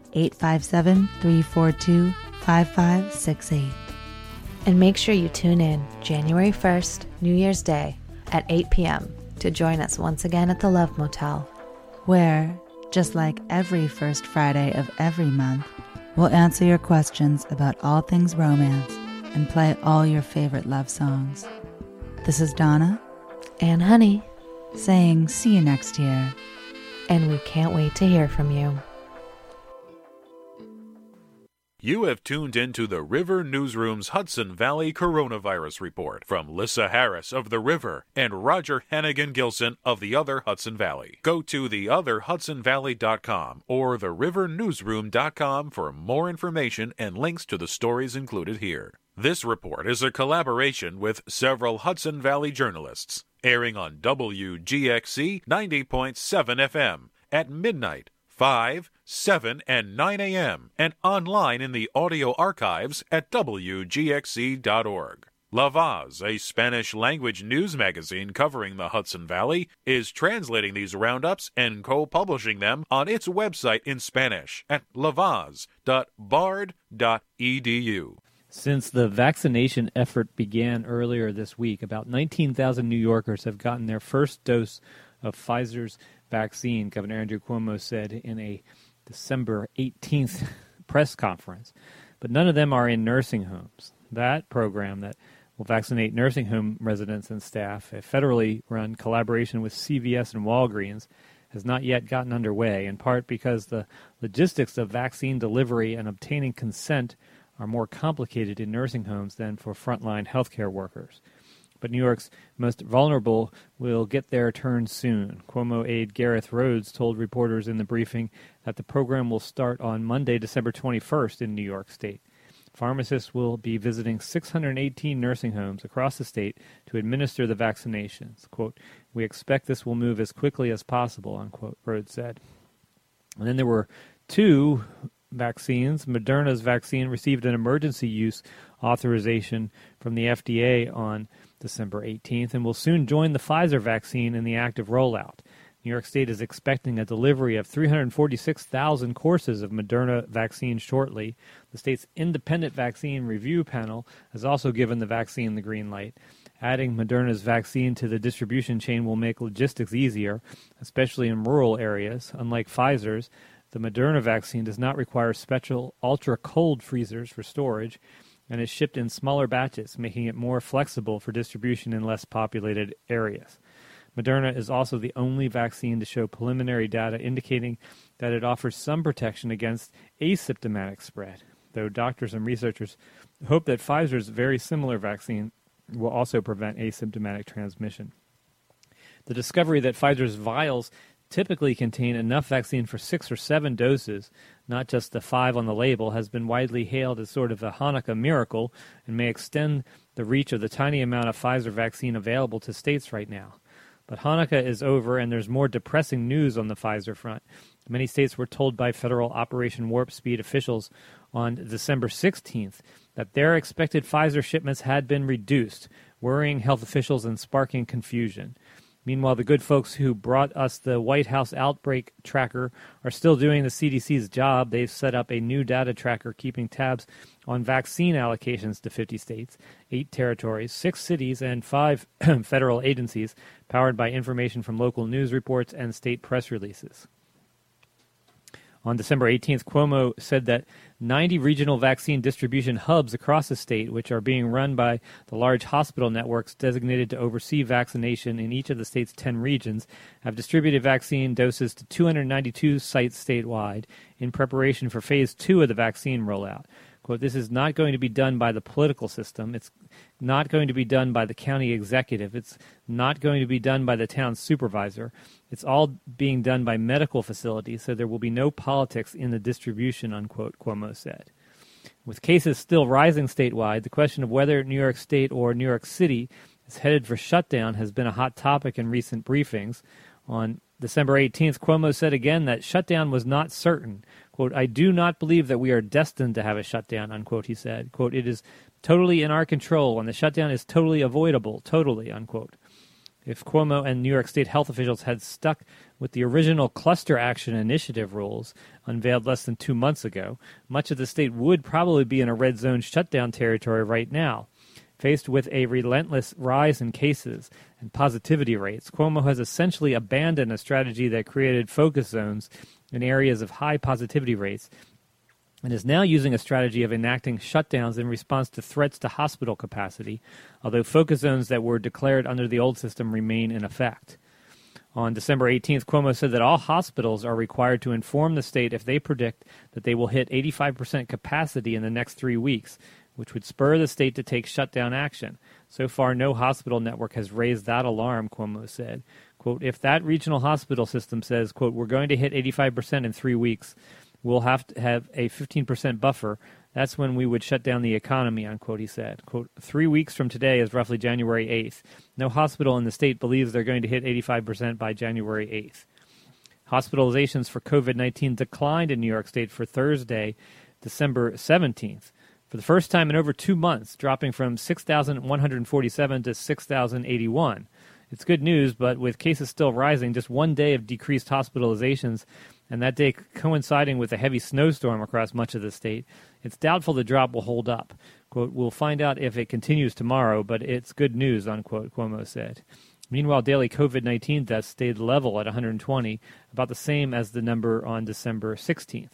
857-342-5568. And make sure you tune in January 1st, New Year's Day, at 8 p.m. to join us once again at the Love Motel, where, just like every first Friday of every month, we'll answer your questions about all things romance and play all your favorite love songs. This is Donna and Honey saying see you next year. And we can't wait to hear from you. You have tuned into the River Newsroom's Hudson Valley Coronavirus Report from Lissa Harris of The River and Roger Hannigan-Gilson of The Other Hudson Valley. Go to theotherhudsonvalley.com or therivernewsroom.com for more information and links to the stories included here. This report is a collaboration with several Hudson Valley journalists, airing on WGXC 90.7 FM at midnight, 5, 7, and 9 a.m., and online in the audio archives at WGXC.org. La Voz, a Spanish-language news magazine covering the Hudson Valley, is translating these roundups and co-publishing them on its website in Spanish at lavaz.bard.edu. Since the vaccination effort began earlier this week, about 19,000 New Yorkers have gotten their first dose of Pfizer's vaccine, Governor Andrew Cuomo said in a December 18th press conference. But none of them are in nursing homes. That program that will vaccinate nursing home residents and staff, a federally run collaboration with CVS and Walgreens, has not yet gotten underway, in part because the logistics of vaccine delivery and obtaining consent are more complicated in nursing homes than for frontline healthcare workers. But New York's most vulnerable will get their turn soon. Cuomo aide Gareth Rhodes told reporters in the briefing that the program will start on Monday, December 21st in New York State. Pharmacists will be visiting 618 nursing homes across the state to administer the vaccinations. Quote, "We expect this will move as quickly as possible," unquote, Rhodes said. And then there were two vaccines. Moderna's vaccine received an emergency use authorization from the FDA on December 18th and will soon join the Pfizer vaccine in the active rollout. New York State is expecting a delivery of 346,000 courses of Moderna vaccine shortly. The state's independent vaccine review panel has also given the vaccine the green light. Adding Moderna's vaccine to the distribution chain will make logistics easier, especially in rural areas. Unlike Pfizer's, the Moderna vaccine does not require special ultra-cold freezers for storage and is shipped in smaller batches, making it more flexible for distribution in less populated areas. Moderna is also the only vaccine to show preliminary data indicating that it offers some protection against asymptomatic spread, though doctors and researchers hope that Pfizer's very similar vaccine will also prevent asymptomatic transmission. The discovery that Pfizer's vials typically contain enough vaccine for 6 or 7 doses, not just the 5 on the label, has been widely hailed as sort of a Hanukkah miracle and may extend the reach of the tiny amount of Pfizer vaccine available to states right now. But Hanukkah is over, and there's more depressing news on the Pfizer front. Many states were told by federal Operation Warp Speed officials on December 16th that their expected Pfizer shipments had been reduced, worrying health officials and sparking confusion. Meanwhile, the good folks who brought us the White House outbreak tracker are still doing the CDC's job. They've set up a new data tracker keeping tabs on vaccine allocations to 50 states, 8 territories, 6 cities, and 5 federal agencies, powered by information from local news reports and state press releases. On December 18th, Cuomo said that 90 regional vaccine distribution hubs across the state, which are being run by the large hospital networks designated to oversee vaccination in each of the state's 10 regions, have distributed vaccine doses to 292 sites statewide in preparation for Phase 2 of the vaccine rollout. Quote, this is not going to be done by the political system. It's not going to be done by the county executive. It's not going to be done by the town supervisor. It's all being done by medical facilities, so there will be no politics in the distribution, unquote, Cuomo said. With cases still rising statewide, the question of whether New York State or New York City is headed for shutdown has been a hot topic in recent briefings. On December 18th, Cuomo said again that shutdown was not certain. Quote, I do not believe that we are destined to have a shutdown, unquote, he said. Quote, it is totally in our control, and the shutdown is totally avoidable, totally, unquote. If Cuomo and New York State health officials had stuck with the original cluster action initiative rules unveiled less than 2 months ago, much of the state would probably be in a red zone shutdown territory right now. Faced with a relentless rise in cases and positivity rates, Cuomo has essentially abandoned a strategy that created focus zones in areas of high positivity rates and is now using a strategy of enacting shutdowns in response to threats to hospital capacity, although focus zones that were declared under the old system remain in effect. On December 18th, Cuomo said that all hospitals are required to inform the state if they predict that they will hit 85% capacity in the next 3 weeks, which would spur the state to take shutdown action. So far, no hospital network has raised that alarm, Cuomo said. Quote, if that regional hospital system says, quote, we're going to hit 85% in 3 weeks, we'll have to have a 15% buffer, that's when we would shut down the economy, unquote, he said. Quote, 3 weeks from today is roughly January 8th. No hospital in the state believes they're going to hit 85% by January 8th. Hospitalizations for COVID-19 declined in New York State for Thursday, December 17th. For the first time in over 2 months, dropping from 6,147 to 6,081. It's good news, but with cases still rising, just 1 day of decreased hospitalizations, and that day coinciding with a heavy snowstorm across much of the state, it's doubtful the drop will hold up. Quote, we'll find out if it continues tomorrow, but it's good news, unquote, Cuomo said. Meanwhile, daily COVID-19 deaths stayed level at 120, about the same as the number on December 16th.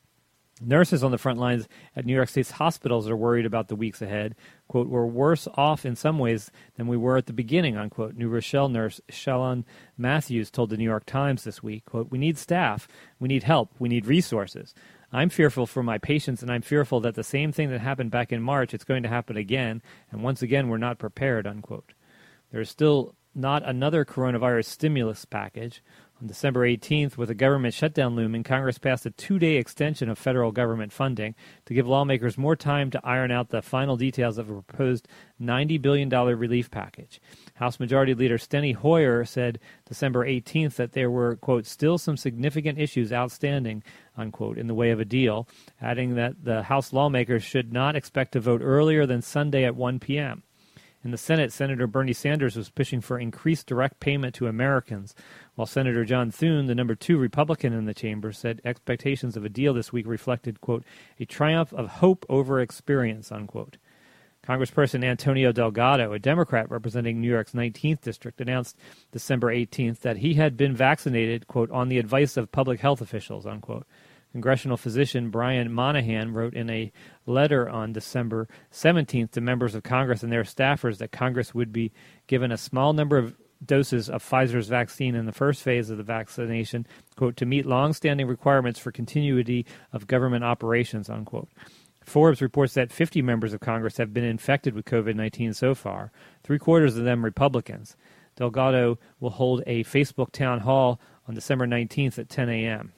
Nurses on the front lines at New York State's hospitals are worried about the weeks ahead. Quote, we're worse off in some ways than we were at the beginning, unquote. New Rochelle nurse Shalon Matthews told the New York Times this week, quote, we need staff, we need help, we need resources. I'm fearful for my patients, and I'm fearful that the same thing that happened back in March, it's going to happen again, and once again we're not prepared, unquote. There is still not another coronavirus stimulus package. On December 18th, with a government shutdown looming, Congress passed a 2-day extension of federal government funding to give lawmakers more time to iron out the final details of a proposed $90 billion relief package. House Majority Leader Steny Hoyer said December 18th that there were, quote, still some significant issues outstanding, unquote, in the way of a deal, adding that the House lawmakers should not expect to vote earlier than Sunday at 1 p.m. In the Senate, Senator Bernie Sanders was pushing for increased direct payment to Americans, while Senator John Thune, the number 2 Republican in the chamber, said expectations of a deal this week reflected, quote, a triumph of hope over experience, unquote. Congressperson Antonio Delgado, a Democrat representing New York's 19th district, announced December 18th that he had been vaccinated, quote, on the advice of public health officials, unquote. Congressional physician Brian Monahan wrote in a letter on December 17th to members of Congress and their staffers that Congress would be given a small number of doses of Pfizer's vaccine in the first phase of the vaccination, quote, to meet long-standing requirements for continuity of government operations, unquote. Forbes reports that 50 members of Congress have been infected with COVID-19 so far, 3/4 of them Republicans. Delgado will hold a Facebook town hall on December 19th at 10 a.m.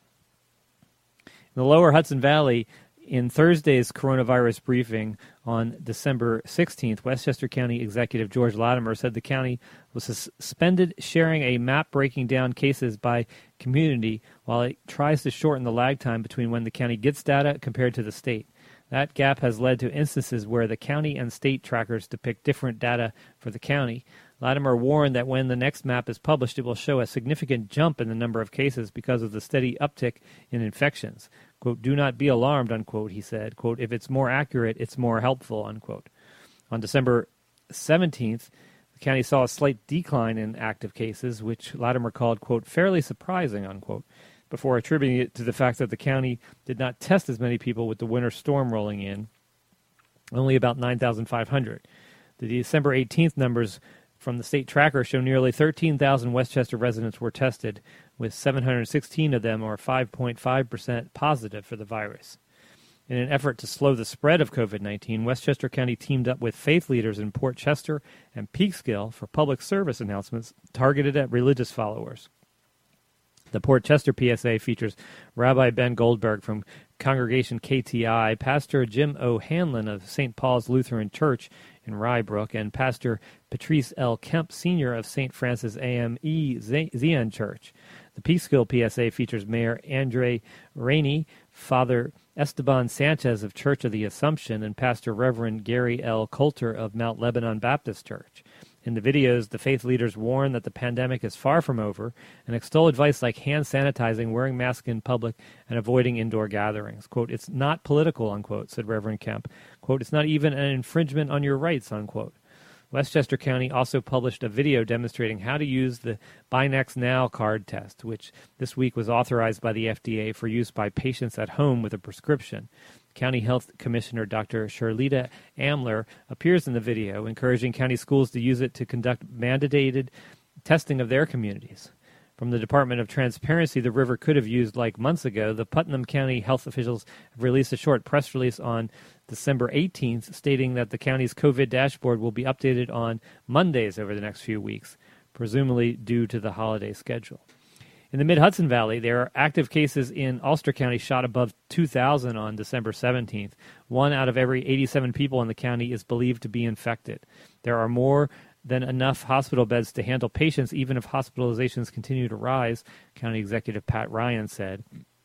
In the lower Hudson Valley, in Thursday's coronavirus briefing on December 16th, Westchester County Executive George Latimer said the county was suspended sharing a map breaking down cases by community while it tries to shorten the lag time between when the county gets data compared to the state. That gap has led to instances where the county and state trackers depict different data for the county. Latimer warned that when the next map is published, it will show a significant jump in the number of cases because of the steady uptick in infections. Quote, "Do not be alarmed," unquote, he said. Quote, "If it's more accurate, it's more helpful," unquote. On December 17th, the county saw a slight decline in active cases, which Latimer called, quote, "fairly surprising," unquote, before attributing it to the fact that the county did not test as many people with the winter storm rolling in, only about 9,500. The December 18th numbers from the state tracker show nearly 13,000 Westchester residents were tested, with 716 of them, or 5.5%, positive for the virus. In an effort to slow the spread of COVID-19, Westchester County teamed up with faith leaders in Port Chester and Peekskill for public service announcements targeted at religious followers. The Port Chester PSA features Rabbi Ben Goldberg from Congregation KTI, Pastor Jim O'Hanlon of St. Paul's Lutheran Church in Rybrook, and Pastor Patrice L. Kemp Sr. of St. Francis AME Zion Church. The Peekskill PSA features Mayor Andre Rainey, Father Esteban Sanchez of Church of the Assumption, and Pastor Reverend Gary L. Coulter of Mount Lebanon Baptist Church. In the videos, the faith leaders warn that the pandemic is far from over and extol advice like hand sanitizing, wearing masks in public, and avoiding indoor gatherings. Quote, "It's not political," unquote, said Reverend Kemp. Quote, "It's not even an infringement on your rights," unquote. Westchester County also published a video demonstrating how to use the Binax Now card test, which this week was authorized by the FDA for use by patients at home with a prescription. County Health Commissioner Dr. Shirlita Amler appears in the video, encouraging county schools to use it to conduct mandated testing of their communities. From the Department of Transparency, the river could have used like months ago. The Putnam County health officials have released a short press release on December 18th stating that the county's COVID dashboard will be updated on Mondays over the next few weeks, presumably due to the holiday schedule. In the Mid-Hudson Valley, there are active cases in Ulster County shot above 2,000 on December 17th. 1 out of every 87 people in the county is believed to be infected. There are more than enough hospital beds to handle patients even if hospitalizations continue to rise, County Executive Pat Ryan said,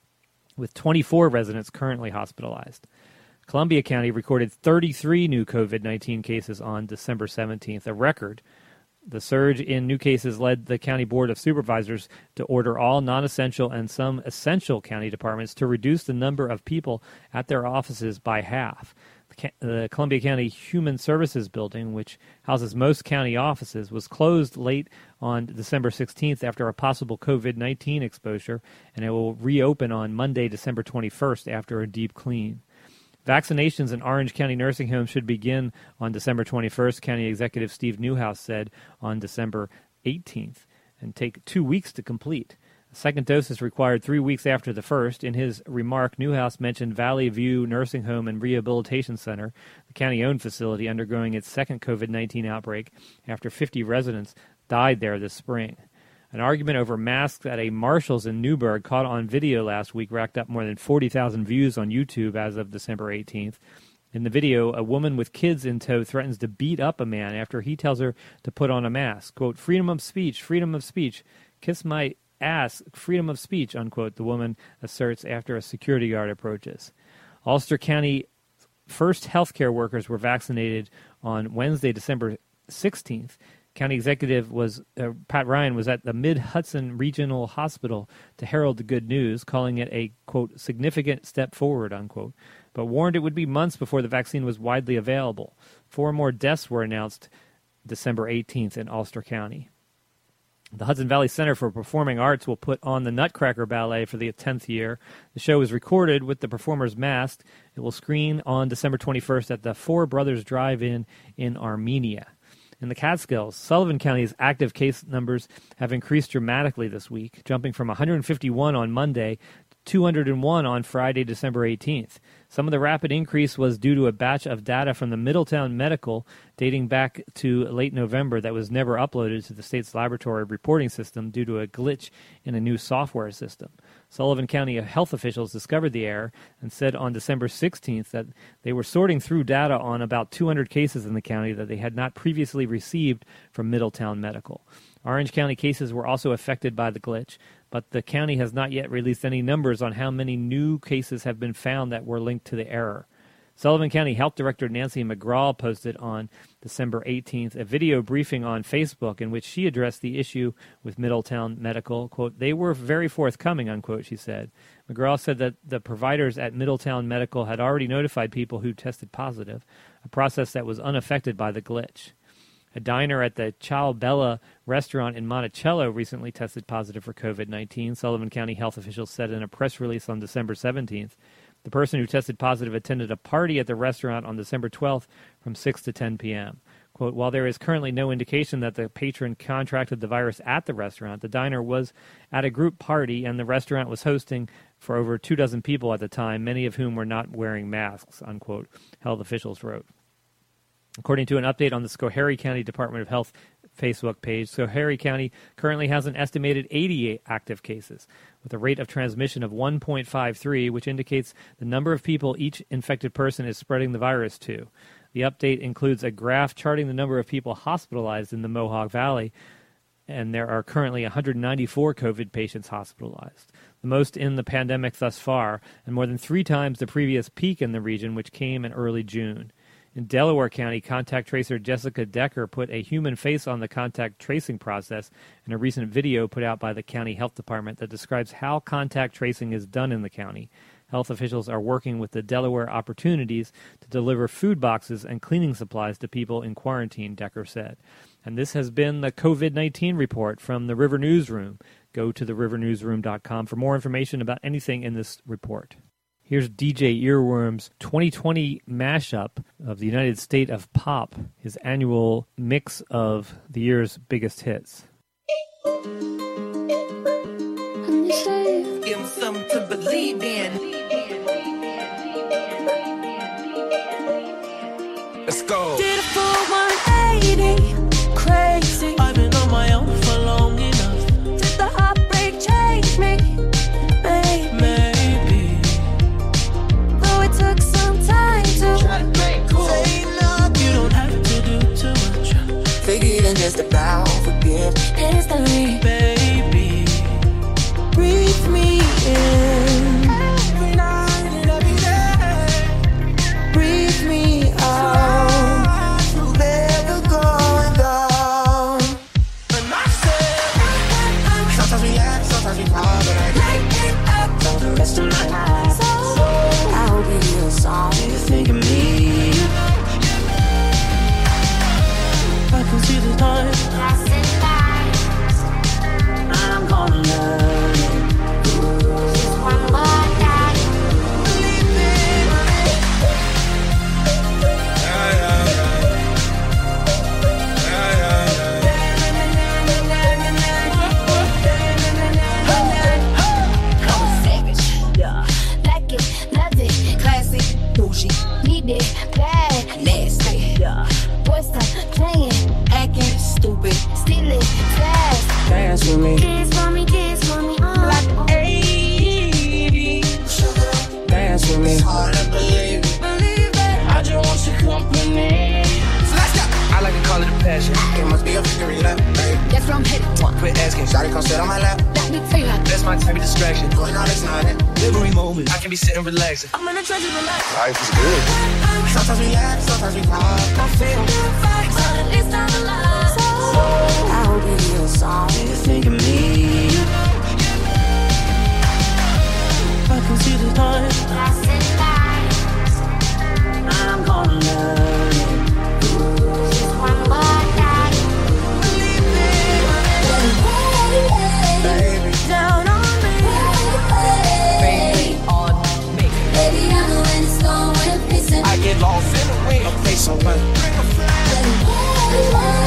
with 24 residents currently hospitalized. Columbia County recorded 33 new COVID-19 cases on December 17th, a record. The surge in new cases led the County Board of Supervisors to order all non-essential and some essential county departments to reduce the number of people at their offices by half. The Columbia County Human Services Building, which houses most county offices, was closed late on December 16th after a possible COVID-19 exposure, and it will reopen on Monday, December 21st after a deep clean. Vaccinations in Orange County nursing homes should begin on December 21st, County Executive Steve Newhouse said on December 18th, and take 2 weeks to complete. A second dose is required 3 weeks after the first. In his remark, Newhouse mentioned Valley View Nursing Home and Rehabilitation Center, the county-owned facility undergoing its second COVID-19 outbreak after 50 residents died there this spring. An argument over masks at a Marshall's in Newburgh caught on video last week racked up more than 40,000 views on YouTube as of December 18th. In the video, a woman with kids in tow threatens to beat up a man after he tells her to put on a mask. Quote, freedom of speech, kiss my ass, freedom of speech, unquote, the woman asserts after a security guard approaches. Ulster County first healthcare workers were vaccinated on Wednesday, December 16th. County Executive Pat Ryan was at the Mid-Hudson Regional Hospital to herald the good news, calling it a, quote, significant step forward, unquote, but warned it would be months before the vaccine was widely available. 4 more deaths were announced December 18th in Ulster County. The Hudson Valley Center for Performing Arts will put on the Nutcracker Ballet for the 10th year. The show is recorded with the performers masked. It will screen on December 21st at the Four Brothers Drive-In in Armenia. In the Catskills, Sullivan County's active case numbers have increased dramatically this week, jumping from 151 on Monday to 201 on Friday, December 18th. Some of the rapid increase was due to a batch of data from the Middletown Medical dating back to late November that was never uploaded to the state's laboratory reporting system due to a glitch in a new software system. Sullivan County health officials discovered the error and said on December 16th that they were sorting through data on about 200 cases in the county that they had not previously received from Middletown Medical. Orange County cases were also affected by the glitch, but the county has not yet released any numbers on how many new cases have been found that were linked to the error. Sullivan County Health Director Nancy McGraw posted on December 18th a video briefing on Facebook in which she addressed the issue with Middletown Medical. Quote, "They were very forthcoming," unquote, she said. McGraw said that the providers at Middletown Medical had already notified people who tested positive, a process that was unaffected by the glitch. A diner at the Ciao Bella restaurant in Monticello recently tested positive for COVID-19, Sullivan County health officials said in a press release on December 17th. The person who tested positive attended a party at the restaurant on December 12th from 6 to 10 p.m. Quote, "While there is currently no indication that the patron contracted the virus at the restaurant, the diner was at a group party and the restaurant was hosting for over 24 people at the time, many of whom were not wearing masks," unquote, health officials wrote. According to an update on the Schoharie County Department of Health Facebook page, Schoharie County currently has an estimated 88 active cases, with a rate of transmission of 1.53, which indicates the number of people each infected person is spreading the virus to. The update includes a graph charting the number of people hospitalized in the Mohawk Valley, and there are currently 194 COVID patients hospitalized, the most in the pandemic thus far, and more than 3 times the previous peak in the region, which came in early June. In Delaware County, contact tracer Jessica Decker put a human face on the contact tracing process in a recent video put out by the county health department that describes how contact tracing is done in the county. Health officials are working with the Delaware Opportunities to deliver food boxes and cleaning supplies to people in quarantine, Decker said. And this has been the COVID-19 report from the River Newsroom. Go to therivernewsroom.com for more information about anything in this report. Here's DJ Earworm's 2020 mashup of the United State of Pop, his annual mix of the year's biggest hits. Give them something to believe in. Let's go. Did a full 180, crazy. I've been on my own for long enough. Did the heartbreak change me? Maybe. Though it took some time to try to play cool. Say love, you don't have to do too much. Forgetting just about forgive instantly. Baby, breathe me in. Every night and every day. Breathe me out. Never going down. And I said, sometimes we laugh, sometimes we cry, but I light it up for the rest of my life. So I'll be your song. You think of me. I can see the time. I'm gonna learn it. Just one more time. Believe me. I'm a savage. Yeah. Like it, love it, classy, bougie, need it, bad, nasty. Yeah. Boy, stop playing, acting stupid, steal it, fast. Dance with me. Dance for me, Like 80. Dance with me. It's hard to believe it. I just want your company. So let's go. I like to call it a passion. It must be a victory lap, babe. That's what I'm headed for. Quit asking, shawty come sit on my lap. Let me feel it. That's my type of distraction. Going on, it's not it. Every moment, I can be sitting relaxing. I'm in a treasure relax. Life is good. Sometimes we laugh, sometimes we cry. I feel good vibes, but at least I'm alive. So I'll be your song. You think of me. I can see the time. I'm gonna learn it. just one more time. Believe me, baby. Down on me. Baby, on me. Baby, I know when it's going, when it's I get lost in the wind. A place on one. Bring a flag.